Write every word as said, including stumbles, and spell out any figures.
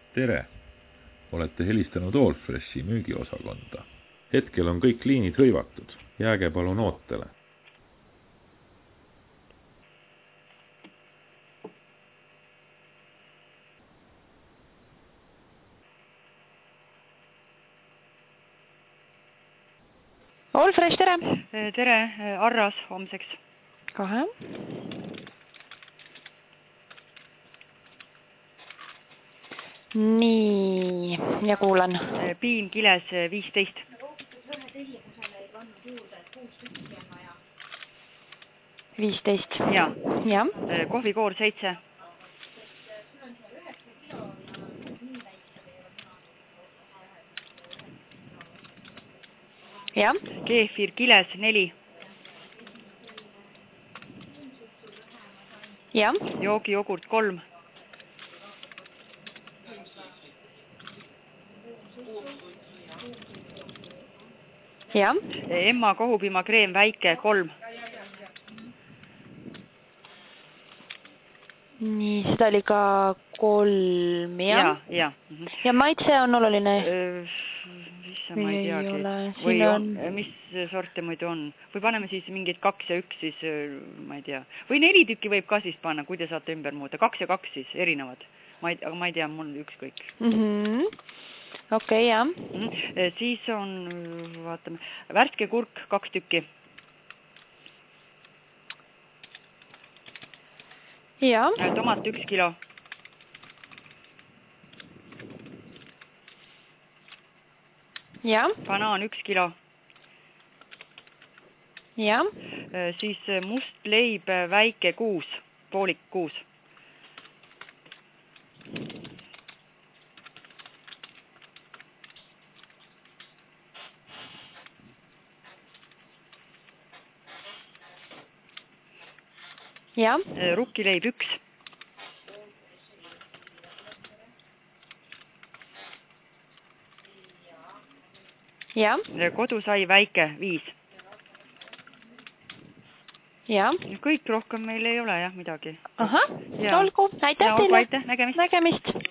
Tere! Olete helistanud Allfreshi müügiosakonda. Hetkel on kõik liinid hõivatud. Jääge palun ootele. Allfresh, tere! Tere, Arras homseks. Kohe. Nii, ja kuulan. Piim Kiles viisteist. viisteist. Ja. Ja. Kohvikoor seitse. Ja. Keefir Kiles neli. Ja. Joogijogurt kolm. Ja. Emma kohupiima kreem väike kolm. Nii, seda oli ka kolm, ja? Ja, ja. Ja maitse on oluline? Vissa ma ei teagi. Või on, mis sorte muidu on? Või paneme siis mingid kaks ja üks siis, ma ei tea. Või neli tükki võib ka siis panna, kui te saate ümber muuta. Kaks ja kaks siis, erinevad. Ma ei, aga ma ei tea, mul ükskõik. Mhm. Okei, ja. Siis on, vaatame, värske kurk kaks tükki. Ja. Tomat üks kilo. Ja. Banaan üks kilo. Ja. Siis must leib väike kuus, poolik kuus. Ja. Rukkileib üks. Ja. Kodusai väike viis. Ja. Kõik rohkem meil ei ole jah midagi. Aha, olgu. Aitäh teile. Aitäh, nägemist. Nägemist.